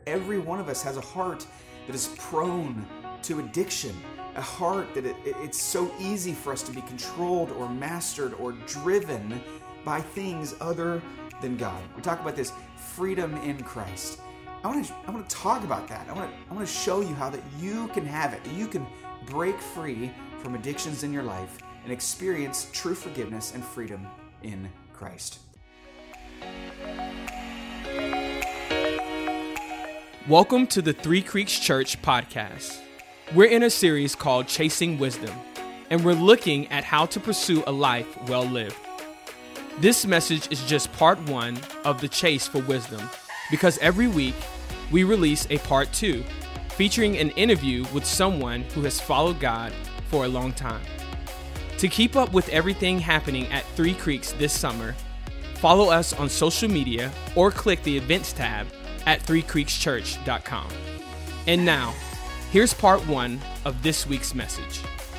every one of us has a heart that is prone to addiction, a heart that it's so easy for us to be controlled or mastered or driven by things other than God. We talk about this freedom in Christ. I want to talk about that. I want to show you how that you can have it. You can break free from addictions in your life and experience true forgiveness and freedom in Christ. Welcome to the Three Creeks Church podcast. We're in a series called Chasing Wisdom, and we're looking at how to pursue a life well lived. This message is just part one of the chase for wisdom, because every week we release a part two featuring an interview with someone who has followed God for a long time. To keep up with everything happening at Three Creeks this summer, follow us on social media or click the events tab at threecreekschurch.com. And now, here's part one of this week's message.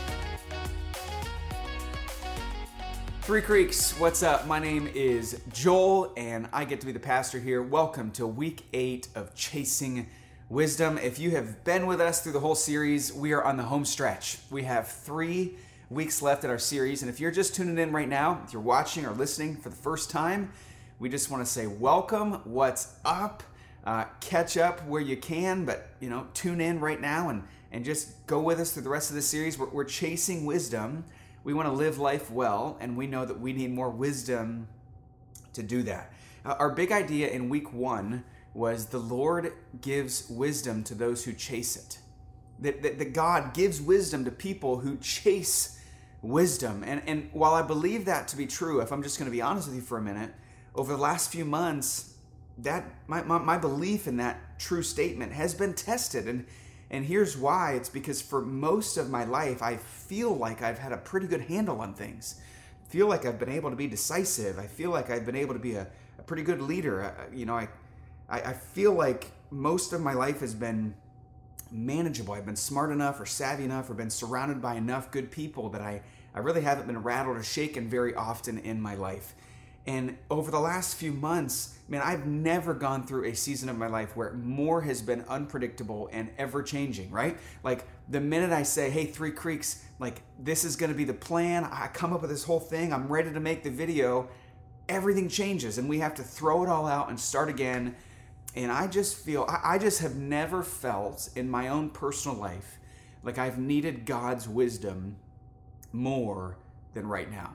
Three Creeks, what's up? My name is Joel, and I get to be the pastor here. Welcome to week 8 of Chasing Wisdom. If you have been with us through the whole series, we are on the home stretch. We have 3 weeks left in our series, and if you're just tuning in right now, if you're watching or listening for the first time, we just want to say welcome, what's up? Catch up where you can, but tune in right now and just go with us through the rest of the series. We're chasing wisdom. We want to live life well, and we know that we need more wisdom to do that. Our big idea in week 1 was the Lord gives wisdom to those who chase it. That God gives wisdom to people who chase wisdom. And while I believe that to be true, if I'm just going to be honest with you for a minute, over the last few months, that my belief in that true statement has been tested, and here's why. It's because for most of my life I feel like I've had a pretty good handle on things. I feel like I've been able to be decisive. I feel like I've been able to be a pretty good leader. I feel like most of my life has been manageable. I've been smart enough or savvy enough or been surrounded by enough good people that I really haven't been rattled or shaken very often in my life. And over the last few months, man, I've never gone through a season of my life where more has been unpredictable and ever-changing, right? Like, the minute I say, hey, Three Creeks, like, this is going to be the plan, I come up with this whole thing, I'm ready to make the video, everything changes, and we have to throw it all out and start again. And I just have never felt in my own personal life like I've needed God's wisdom more than right now.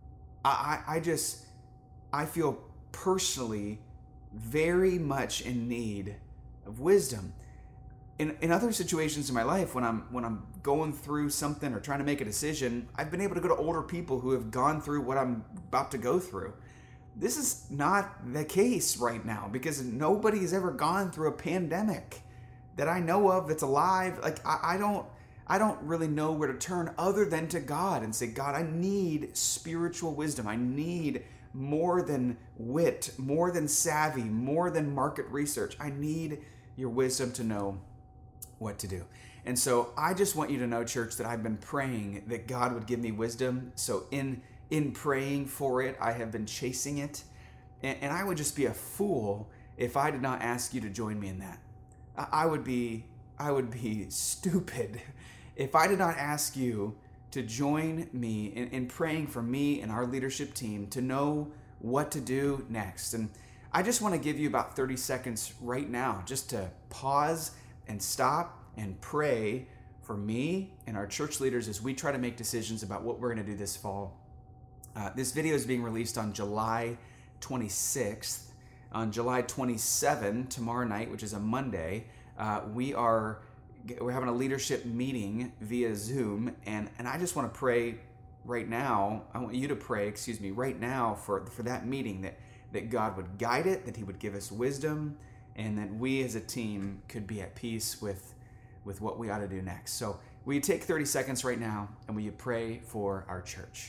I feel personally very much in need of wisdom. In other situations in my life, when I'm going through something or trying to make a decision, I've been able to go to older people who have gone through what I'm about to go through. This is not the case right now because nobody has ever gone through a pandemic that I know of that's alive. Like, I don't really know where to turn other than to God and say, God, I need spiritual wisdom. I need more than wit, more than savvy, more than market research. I need your wisdom to know what to do. And so I just want you to know, church, that I've been praying that God would give me wisdom. So in praying for it, I have been chasing it. And I would just be a fool if I did not ask you to join me in that. I would be stupid if I did not ask you to join me in praying for me and our leadership team to know what to do next. And I just want to give you about 30 seconds right now just to pause and stop and pray for me and our church leaders as we try to make decisions about what we're going to do this fall. This video is being released on July 26th. On July 27th, tomorrow night, which is a Monday, we're having a leadership meeting via Zoom, and I just want to pray right now. I want you to pray, right now for that meeting, that God would guide it, that He would give us wisdom, and that we as a team could be at peace with what we ought to do next. So will you take 30 seconds right now, and will you pray for our church?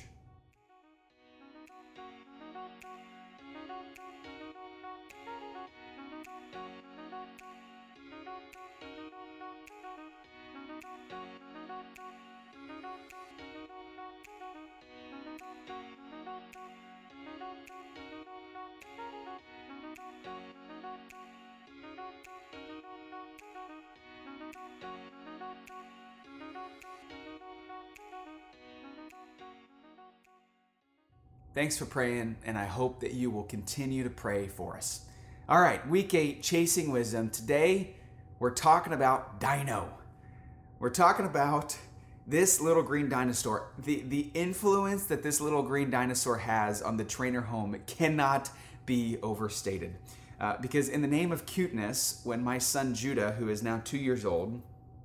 Thanks for praying, and I hope that you will continue to pray for us. All right, week 8, Chasing Wisdom. Today, we're talking about Dino. We're talking about this little green dinosaur. The influence that this little green dinosaur has on the Trainer home cannot be overstated. Because in the name of cuteness, when my son Judah, who is now 2 years old,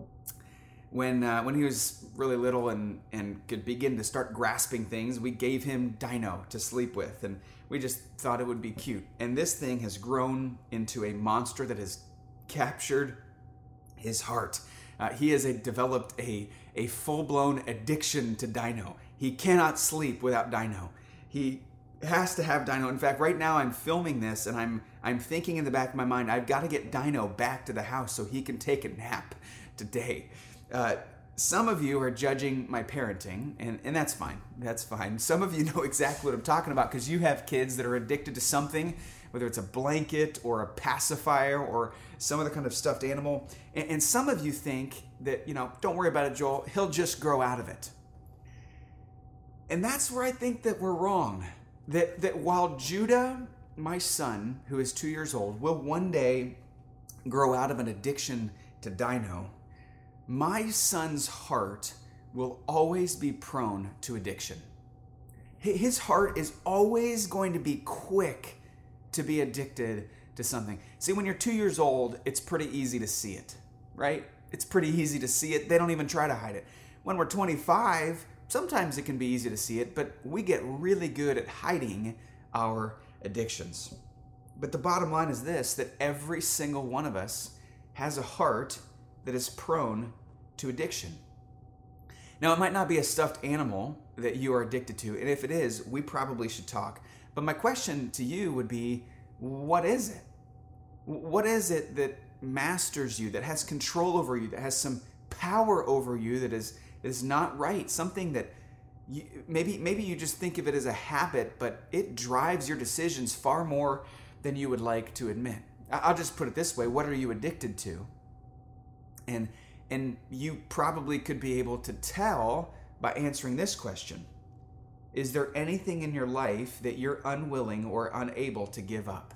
when he was really little and could begin to start grasping things, we gave him Dino to sleep with, and we just thought it would be cute. And this thing has grown into a monster that has captured his heart. He has developed a full-blown addiction to Dino. He cannot sleep without Dino. He has to have Dino. In fact, right now I'm filming this, and I'm thinking in the back of my mind, I've got to get Dino back to the house so he can take a nap today. Some of you are judging my parenting, and that's fine. That's fine. Some of you know exactly what I'm talking about because you have kids that are addicted to something, whether it's a blanket or a pacifier or some other kind of stuffed animal. And some of you think that, don't worry about it, Joel. He'll just grow out of it. And that's where I think that we're wrong. That while Judah, my son, who is 2 years old, will one day grow out of an addiction to Dino, my son's heart will always be prone to addiction. His heart is always going to be quick to be addicted to something. See, when you're 2 years old, it's pretty easy to see it, right? It's pretty easy to see it. They don't even try to hide it. When we're 25, sometimes it can be easy to see it, but we get really good at hiding our addictions. But the bottom line is this, that every single one of us has a heart that is prone to addiction. Now, it might not be a stuffed animal that you are addicted to, and if it is, we probably should talk. But my question to you would be, what is it? What is it that masters you, that has control over you, that has some power over you that is not right? Something that maybe you just think of it as a habit, but it drives your decisions far more than you would like to admit. I'll just put it this way. What are you addicted to? And you probably could be able to tell by answering this question. Is there anything in your life that you're unwilling or unable to give up?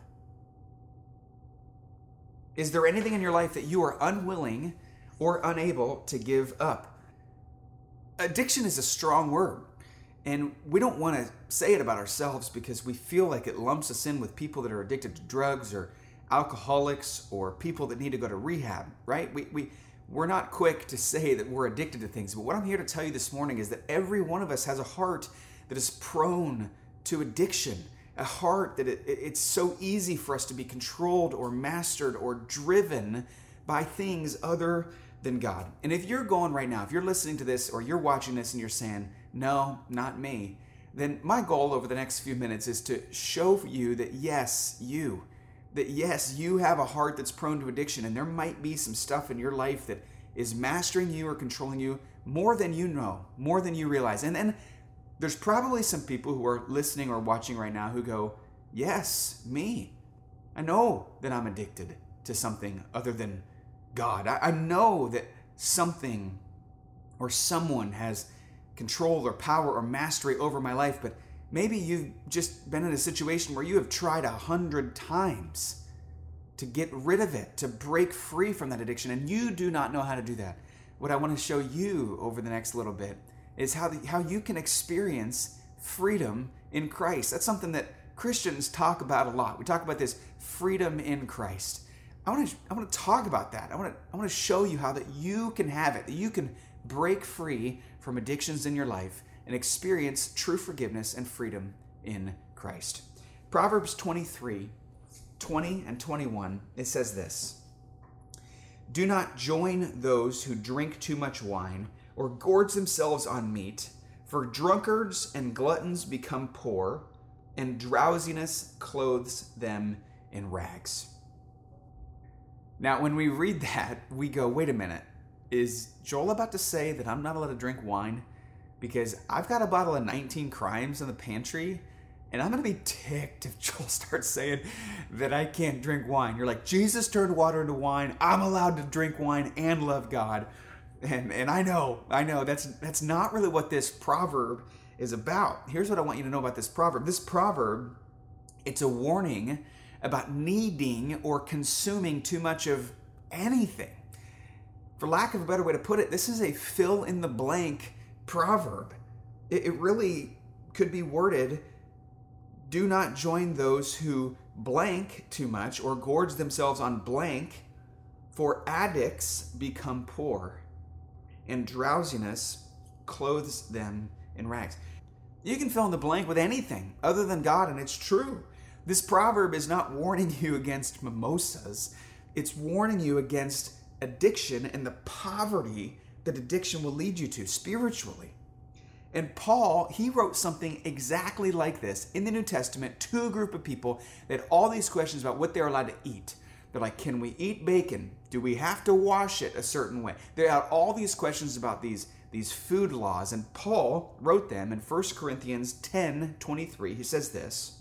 Is there anything in your life that you are unwilling or unable to give up? Addiction is a strong word, and we don't want to say it about ourselves because we feel like it lumps us in with people that are addicted to drugs or alcoholics or people that need to go to rehab, right? We're not quick to say that we're addicted to things, but what I'm here to tell you this morning is that every one of us has a heart that is prone to addiction, a heart that it's so easy for us to be controlled or mastered or driven by things other than God. And if you're going right now, if you're listening to this or you're watching this and you're saying, no, not me, then my goal over the next few minutes is to show you that yes, you have a heart that's prone to addiction, and there might be some stuff in your life that is mastering you or controlling you more than you know, more than you realize. And then there's probably some people who are listening or watching right now who go, yes, me. I know that I'm addicted to something other than God. I know that something or someone has control or power or mastery over my life, but maybe you've just been in a situation where you have tried 100 times to get rid of it, to break free from that addiction, and you do not know how to do that. What I want to show you over the next little bit is how you can experience freedom in Christ. That's something that Christians talk about a lot. We talk about this freedom in Christ. I want to talk about that. I want to show you how that you can have it, that you can break free from addictions in your life and experience true forgiveness and freedom in Christ. Proverbs 23, 20 and 21, it says this: "Do not join those who drink too much wine or gorge themselves on meat, for drunkards and gluttons become poor, and drowsiness clothes them in rags." Now, when we read that, we go, wait a minute, is Joel about to say that I'm not allowed to drink wine? Because I've got a bottle of 19 Crimes in the pantry, and I'm going to be ticked if Joel starts saying that I can't drink wine. You're like, Jesus turned water into wine. I'm allowed to drink wine and love God. And I know, that's not really what this proverb is about. Here's what I want you to know about this proverb. This proverb, it's a warning about needing or consuming too much of anything. For lack of a better way to put it, this is a fill-in-the-blank proverb. It really could be worded, do not join those who blank too much or gorge themselves on blank, for addicts become poor, and drowsiness clothes them in rags. You can fill in the blank with anything other than God, and it's true. This proverb is not warning you against mimosas. It's warning you against addiction and the poverty that addiction will lead you to spiritually. And Paul, he wrote something exactly like this in the New Testament to a group of people that had all these questions about what they're allowed to eat. They're like, can we eat bacon? Do we have to wash it a certain way? They had all these questions about these food laws. And Paul wrote them in 1 Corinthians 10:23. He says this,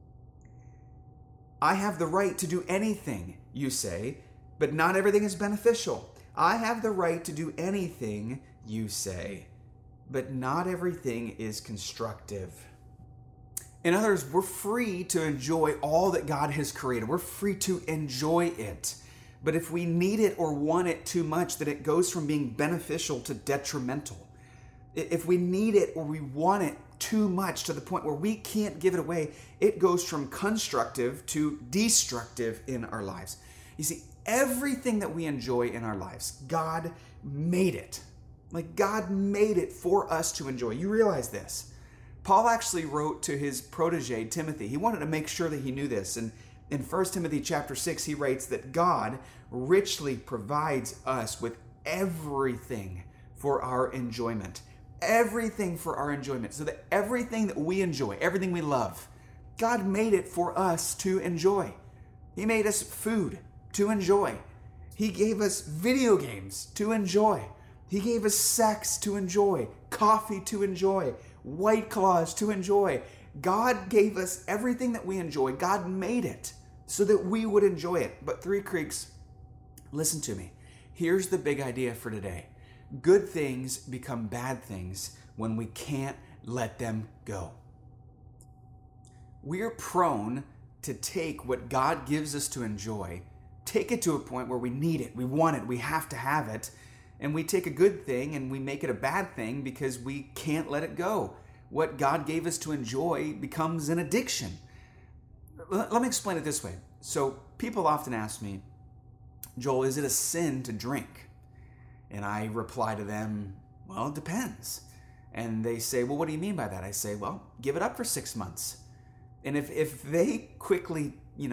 I have the right to do anything, you say, but not everything is beneficial. I have the right to do anything, you say, but not everything is constructive. In other words, we're free to enjoy all that God has created. We're free to enjoy it. But if we need it or want it too much, then it goes from being beneficial to detrimental. If we need it or we want it too much to the point where we can't give it away, it goes from constructive to destructive in our lives. You see, everything that we enjoy in our lives, God made it. Like God made it for us to enjoy. You realize this. Paul actually wrote to his protege, Timothy. He wanted to make sure that he knew this. And in 1 Timothy chapter 6, he writes that God richly provides us with everything for our enjoyment. Everything for our enjoyment. So that everything that we enjoy, everything we love, God made it for us to enjoy. He made us food to enjoy. He gave us video games to enjoy. He gave us sex to enjoy, coffee to enjoy, White Claws to enjoy. God gave us everything that we enjoy. God made it so that we would enjoy it. But Three Creeks, listen to me. Here's the big idea for today. Good things become bad things when we can't let them go. We're prone to take what God gives us to enjoy, take it to a point where we need it, we want it, we have to have it, and we take a good thing and we make it a bad thing because we can't let it go. What God gave us to enjoy becomes an addiction. Let me explain it this way. So people often ask me, Joel, is it a sin to drink? And I reply to them, well, it depends. And they say, well, what do you mean by that? I say, well, give it up for 6 months. And if they quickly,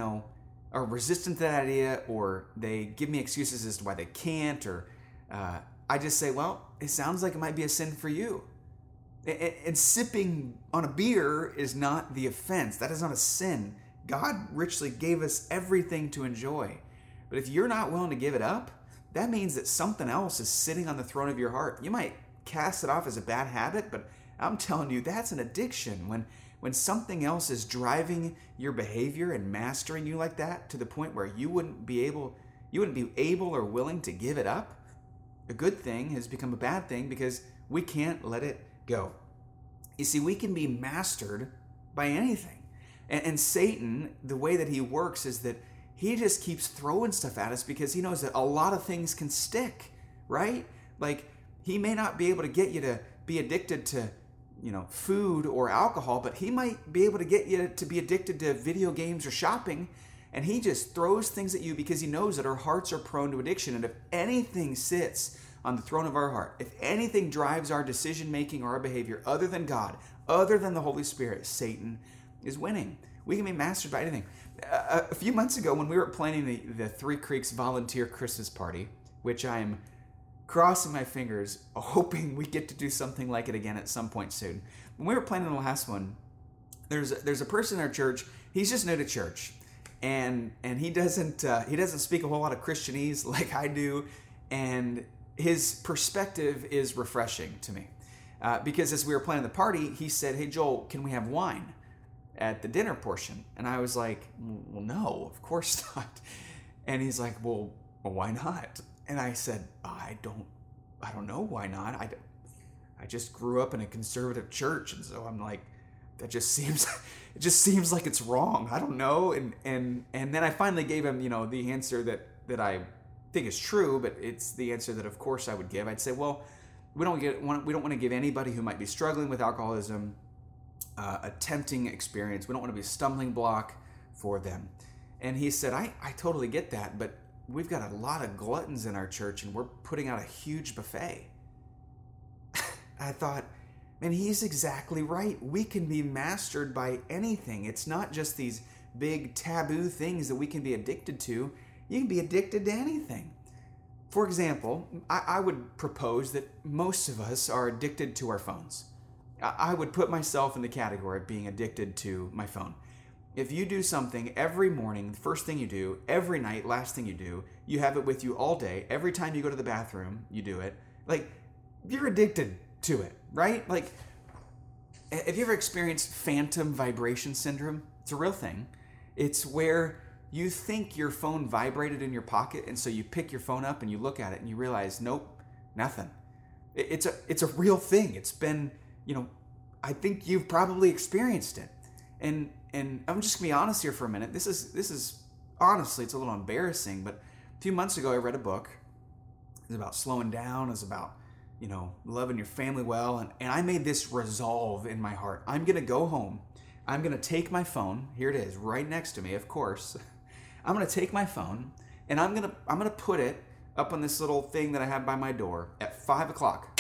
are resistant to that idea, or they give me excuses as to why they can't, or I just say, well, it sounds like it might be a sin for you. And sipping on a beer is not the offense. That is not a sin. God richly gave us everything to enjoy. But if you're not willing to give it up, that means that something else is sitting on the throne of your heart. You might cast it off as a bad habit, but I'm telling you, that's an addiction. When something else is driving your behavior and mastering you like that to the point where you wouldn't be able or willing to give it up, a good thing has become a bad thing because we can't let it go. You see, we can be mastered by anything. And Satan, the way that he works is that he just keeps throwing stuff at us because he knows that a lot of things can stick, right? Like, he may not be able to get you to be addicted to, food or alcohol, but he might be able to get you to be addicted to video games or shopping. And he just throws things at you because he knows that our hearts are prone to addiction. And if anything sits on the throne of our heart, if anything drives our decision-making or our behavior other than God, other than the Holy Spirit, Satan is winning. We can be mastered by anything. A few months ago, when we were planning the Three Creeks volunteer Christmas party, which I am crossing my fingers, hoping we get to do something like it again at some point soon. When we were planning the last one, there's a person in our church. He's just new to church, and he doesn't speak a whole lot of Christianese like I do, and his perspective is refreshing to me because as we were planning the party, he said, "Hey Joel, can we have wine at the dinner portion?" And I was like, "Well, no, of course not." And he's like, "Well, why not?" And I said, I don't know why not. I just grew up in a conservative church, and so I'm like, that just seems it just seems like it's wrong. I don't know. And then I finally gave him, the answer that I think is true, but it's the answer that of course I would give. I'd say, well, we don't want to give anybody who might be struggling with alcoholism a tempting experience. We don't want to be a stumbling block for them. And he said, I totally get that, but we've got a lot of gluttons in our church and we're putting out a huge buffet. I thought, man, he's exactly right. We can be mastered by anything. It's not just these big taboo things that we can be addicted to. You can be addicted to anything. For example, I would propose that most of us are addicted to our phones. I would put myself in the category of being addicted to my phone. If you do something every morning, the first thing you do, every night, last thing you do, you have it with you all day, every time you go to the bathroom, you do it, like, you're addicted to it, right? Like, have you ever experienced phantom vibration syndrome? It's a real thing. It's where you think your phone vibrated in your pocket, and so you pick your phone up and you look at it and you realize, nope, nothing. It's a real thing. It's been, I think you've probably experienced it. And I'm just gonna be honest here for a minute. This is honestly, it's a little embarrassing, but a few months ago I read a book. It was about slowing down. It was about, loving your family well. And I made this resolve in my heart. I'm gonna go home. I'm gonna take my phone. Here it is, right next to me, of course. I'm gonna take my phone and I'm gonna put it up on this little thing that I have by my door at 5 o'clock.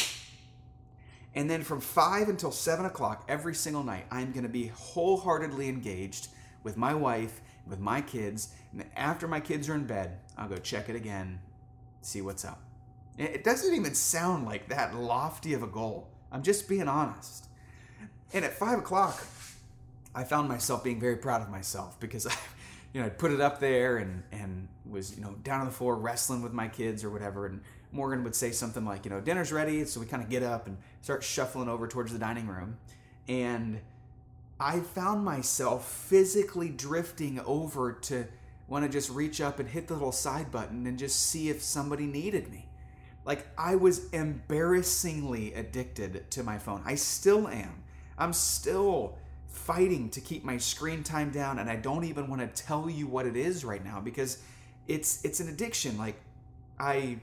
And then from 5 until 7 o'clock every single night, I'm going to be wholeheartedly engaged with my wife, with my kids. And after my kids are in bed, I'll go check it again, see what's up. It doesn't even sound like that lofty of a goal. I'm just being honest. And at 5 o'clock, I found myself being very proud of myself because I'd put it up there and was, down on the floor wrestling with my kids or whatever. And Morgan would say something like, dinner's ready. So we kind of get up and start shuffling over towards the dining room. And I found myself physically drifting over to want to just reach up and hit the little side button and just see if somebody needed me. Like, I was embarrassingly addicted to my phone. I still am. I'm still fighting to keep my screen time down, and I don't even want to tell you what it is right now because it's an addiction. Like, I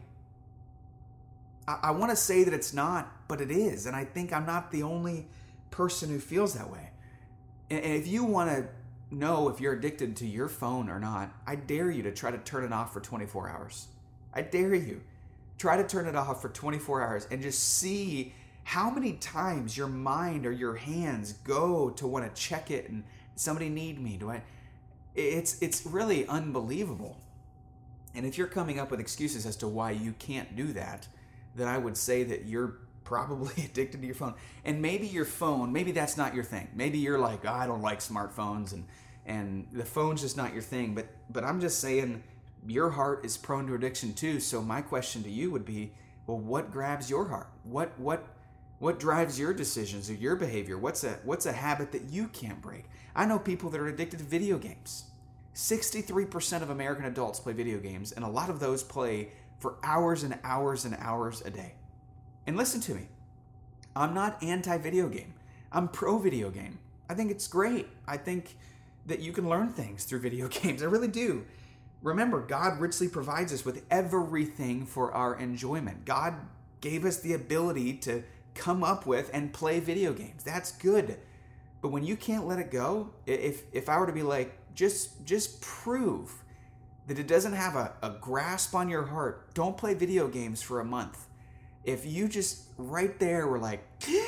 want to say that it's not, but it is. And I think I'm not the only person who feels that way. And if you want to know if you're addicted to your phone or not, I dare you to try to turn it off for 24 hours. I dare you. Try to turn it off for 24 hours and just see how many times your mind or your hands go to want to check it and somebody need me. It's really unbelievable. And if you're coming up with excuses as to why you can't do that, then I would say that you're probably addicted to your phone. And maybe your phone, maybe that's not your thing. Maybe you're like, I don't like smartphones and the phone's just not your thing. But I'm just saying your heart is prone to addiction too. So my question to you would be, well, what grabs your heart? What drives your decisions or your behavior? What's a habit that you can't break? I know people that are addicted to video games. 63% of American adults play video games, and a lot of those play for hours and hours and hours a day. And listen to me, I'm not anti-video game. I'm pro-video game. I think it's great. I think that you can learn things through video games. I really do. Remember, God richly provides us with everything for our enjoyment. God gave us the ability to come up with and play video games. That's good. But when you can't let it go, if I were to be like, just prove that it doesn't have a grasp on your heart, don't play video games for a month. If you just right there were like,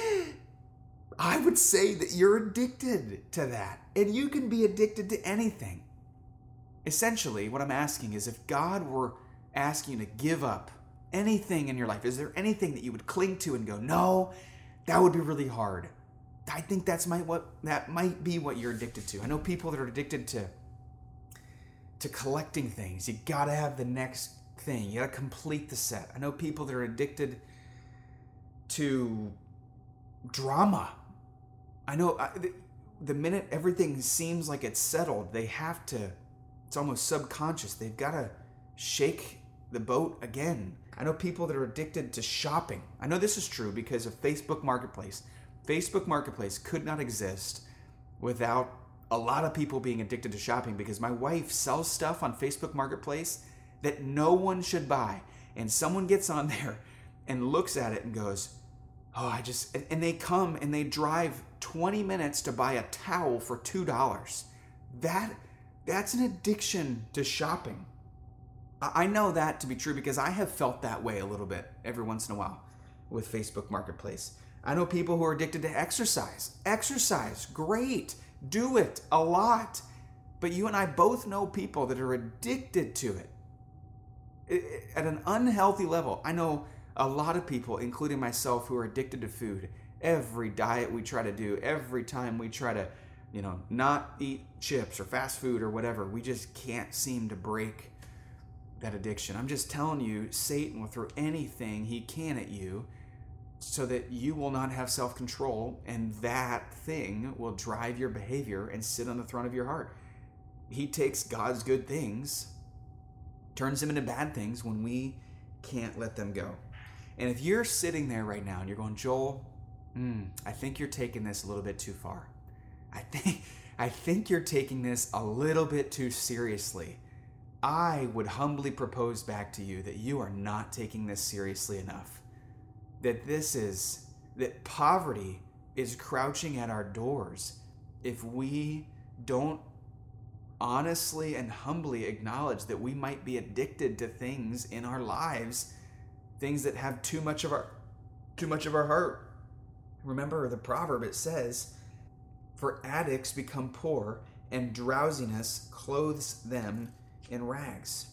I would say that you're addicted to that. And you can be addicted to anything. Essentially, what I'm asking is if God were asking you to give up anything in your life, is there anything that you would cling to and go, no, that would be really hard? I think that might be what you're addicted to. I know people that are addicted to collecting things. You gotta have the next thing. You gotta complete the set. I know people that are addicted to drama. I know the minute everything seems like it's settled, they have to, it's almost subconscious. They've got to shake the boat again. I know people that are addicted to shopping. I know this is true because of Facebook Marketplace. Facebook Marketplace could not exist without a lot of people being addicted to shopping, because my wife sells stuff on Facebook Marketplace that no one should buy. And someone gets on there and looks at it and goes, oh, and they come and they drive 20 minutes to buy a towel for $2. That's an addiction to shopping. I know that to be true because I have felt that way a little bit every once in a while with Facebook Marketplace. I know people who are addicted to exercise. Exercise, great. Do it a lot. But you and I both know people that are addicted to it at an unhealthy level. I know a lot of people, including myself, who are addicted to food. Every diet we try to do, every time we try to, not eat chips or fast food or whatever, we just can't seem to break that addiction. I'm just telling you, Satan will throw anything he can at you so that you will not have self-control, and that thing will drive your behavior and sit on the throne of your heart. He takes God's good things, turns them into bad things when we can't let them go. And if you're sitting there right now and you're going, Joel, I think you're taking this a little bit too far. I think you're taking this a little bit too seriously. I would humbly propose back to you that you are not taking this seriously enough. That poverty is crouching at our doors if we don't honestly and humbly acknowledge that we might be addicted to things in our lives, things that have too much of our heart. Remember the proverb, it says, for addicts become poor and drowsiness clothes them in rags.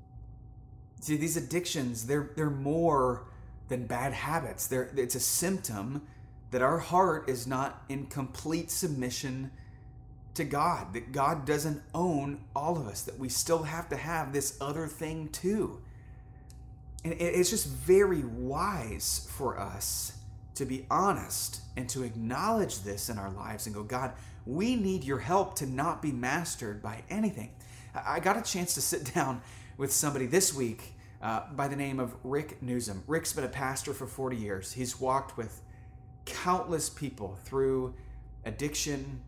See, these addictions, they're more than bad habits. It's a symptom that our heart is not in complete submission to God, that God doesn't own all of us, that we still have to have this other thing too. And it's just very wise for us to be honest and to acknowledge this in our lives and go, God, we need your help to not be mastered by anything. I got a chance to sit down with somebody this week by the name of Rick Newsom. Rick's been a pastor for 40 years. He's walked with countless people through addiction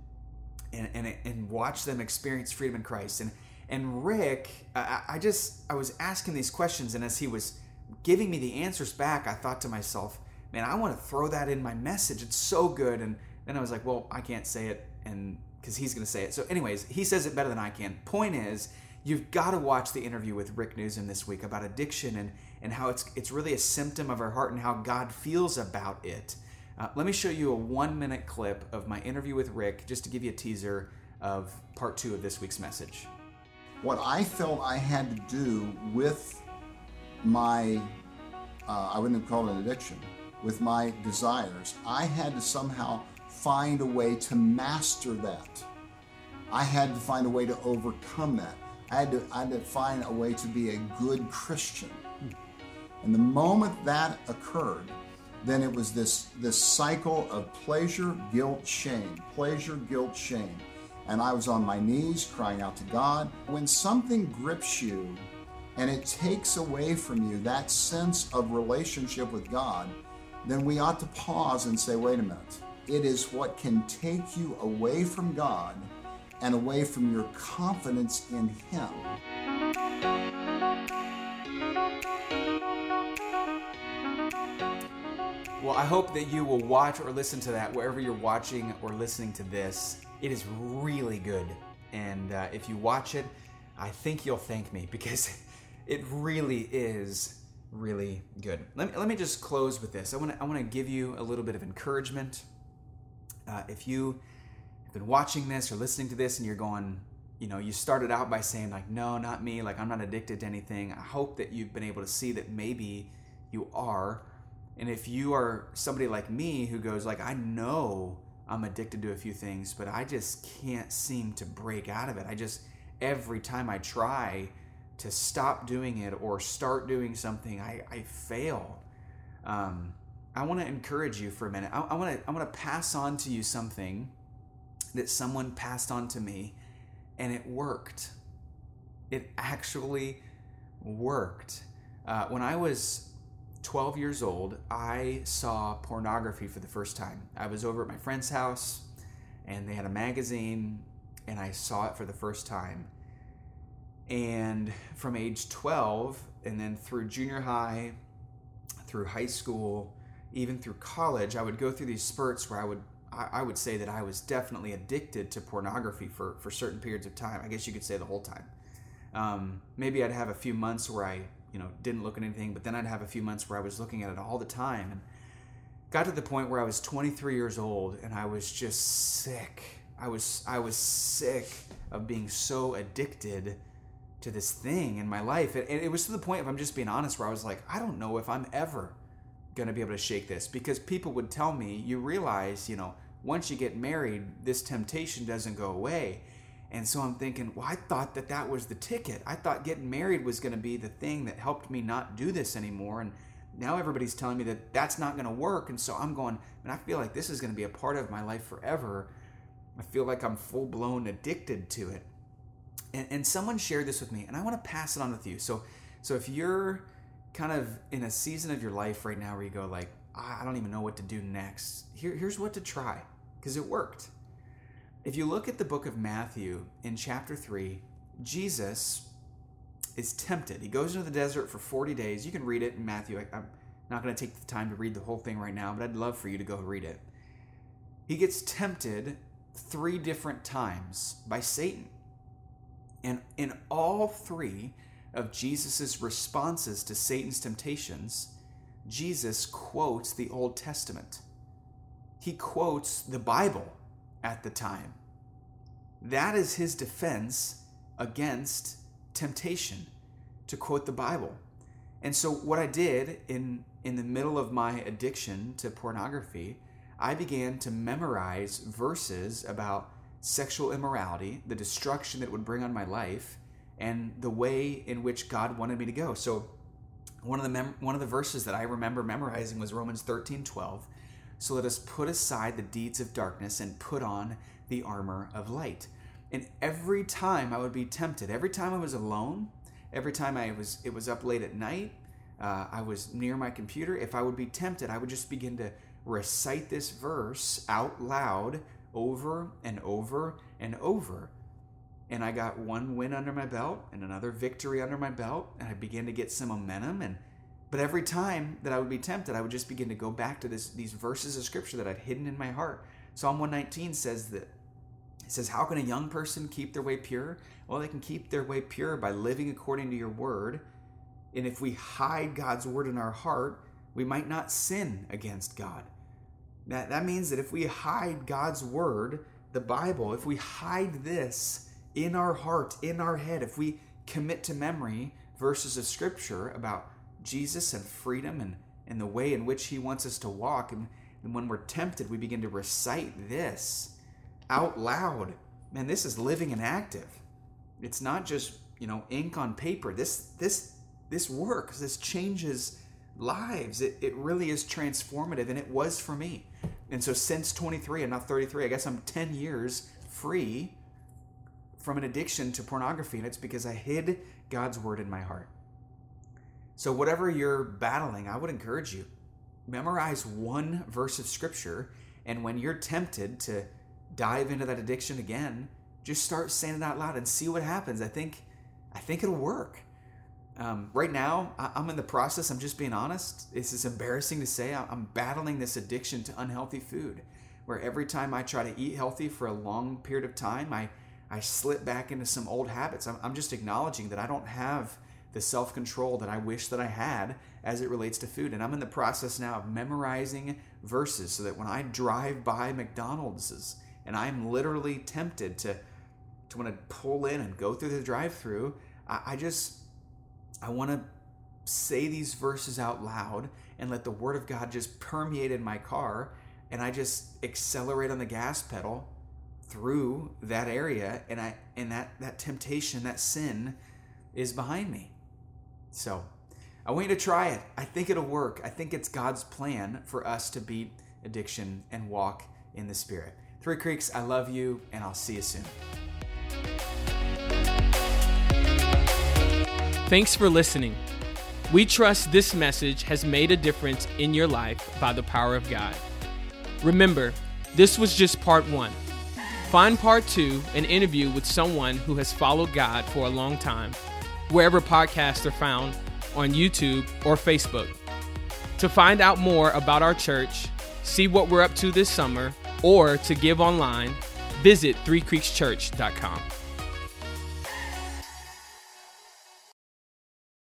and watched them experience freedom in Christ. And Rick, I was asking these questions, and as he was giving me the answers back, I thought to myself, man, I want to throw that in my message. It's so good. And then I was like, well, I can't say it, and because he's going to say it. So anyways, he says it better than I can. Point is, you've got to watch the interview with Rick Newsom this week about addiction and how it's really a symptom of our heart and how God feels about it. Let me show you a 1-minute clip of my interview with Rick, just to give you a teaser of part 2 of this week's message. What I felt I had to do with my, I wouldn't call it an addiction, with my desires, I had to somehow find a way to master that. I had to find a way to overcome that. I had to find a way to be a good Christian. And the moment that occurred, then it was this cycle of pleasure, guilt, shame, pleasure, guilt, shame. And I was on my knees crying out to God. When something grips you and it takes away from you that sense of relationship with God, then we ought to pause and say, wait a minute. It is what can take you away from God and away from your confidence in Him. Well, I hope that you will watch or listen to that wherever you're watching or listening to this. It is really good. And if you watch it, I think you'll thank me because it really is really good. Let me just close with this. I want to give you a little bit of encouragement. If you have been watching this or listening to this and you're going, you started out by saying like, no, not me, like I'm not addicted to anything. I hope that you've been able to see that maybe you are. And if you are somebody like me who goes like, I know I'm addicted to a few things, but I just can't seem to break out of it. Every time I try to stop doing it or start doing something, I fail. I want to encourage you for a minute. I want to pass on to you something that someone passed on to me, and it worked. It actually worked. When I was 12 years old, I saw pornography for the first time. I was over at my friend's house, and they had a magazine, and I saw it for the first time. And from age 12, and then through junior high, through high school, even through college, I would go through these spurts where I would say that I was definitely addicted to pornography for certain periods of time. I guess you could say the whole time. Maybe I'd have a few months where I didn't look at anything, but then I'd have a few months where I was looking at it all the time, and got to the point where I was 23 years old, and I was just sick. I was sick of being so addicted to this thing in my life. And it was to the point, if I'm just being honest, where I was like, I don't know if I'm ever going to be able to shake this, because people would tell me, you realize, once you get married, this temptation doesn't go away. And so I'm thinking, well, I thought that was the ticket. I thought getting married was going to be the thing that helped me not do this anymore. And now everybody's telling me that that's not going to work. And so I'm going, and I feel like this is going to be a part of my life forever. I feel like I'm full-blown addicted to it. And someone shared this with me, and I want to pass it on with you. So if you're kind of in a season of your life right now where you go like, I don't even know what to do next, here's what to try, because it worked. If you look at the book of Matthew in chapter 3, Jesus is tempted. He goes into the desert for 40 days. You can read it in Matthew. I'm not going to take the time to read the whole thing right now, but I'd love for you to go read it. He gets tempted 3 different times by Satan. And in all 3 of Jesus' responses to Satan's temptations, Jesus quotes the Old Testament. He quotes the Bible at the time. That is his defense against temptation, to quote the Bible. And so what I did in the middle of my addiction to pornography, I began to memorize verses about sexual immorality, the destruction that it would bring on my life, and the way in which God wanted me to go. So one of the verses that I remember memorizing was Romans 13:12. So let us put aside the deeds of darkness and put on the armor of light. And every time I would be tempted, every time I was alone, every time it was up late at night, I was near my computer, if I would be tempted, I would just begin to recite this verse out loud over and over and over. And I got one win under my belt and another victory under my belt, and I began to get some momentum. But every time that I would be tempted, I would just begin to go back to these verses of scripture that I'd hidden in my heart. Psalm 119 says, how can a young person keep their way pure? Well, they can keep their way pure by living according to your word. And if we hide God's word in our heart, we might not sin against God. That means that if we hide God's word, the Bible, if we hide this in our heart, in our head, if we commit to memory verses of scripture about Jesus and freedom and the way in which he wants us to walk, and when we're tempted, we begin to recite this out loud. Man, this is living and active. It's not just, ink on paper. This works. This changes lives. It really is transformative, and it was for me. And so since 23, I'm not 33, I guess I'm 10 years free from an addiction to pornography, and it's because I hid God's word in my heart. So whatever you're battling, I would encourage you, memorize one verse of scripture, and when you're tempted to dive into that addiction again, just start saying it out loud and see what happens. I think it'll work. Right now, I'm in the process, I'm just being honest. This is embarrassing to say. I'm battling this addiction to unhealthy food, where every time I try to eat healthy for a long period of time, I slip back into some old habits. I'm just acknowledging that I don't have the self-control that I wish that I had as it relates to food. And I'm in the process now of memorizing verses so that when I drive by McDonald's and I'm literally tempted to want to pull in and go through the drive-thru, I want to say these verses out loud and let the word of God just permeate in my car, and I just accelerate on the gas pedal through that area, and that temptation, that sin is behind me. So I want you to try it. I think it'll work. I think it's God's plan for us to beat addiction and walk in the Spirit. Three Creeks, I love you, and I'll see you soon. Thanks for listening. We trust this message has made a difference in your life by the power of God. Remember, this was just part 1. Find part 2, an interview with someone who has followed God for a long time, wherever podcasts are found, on YouTube or Facebook. To find out more about our church, see what we're up to this summer, or to give online, visit threecreekschurch.com.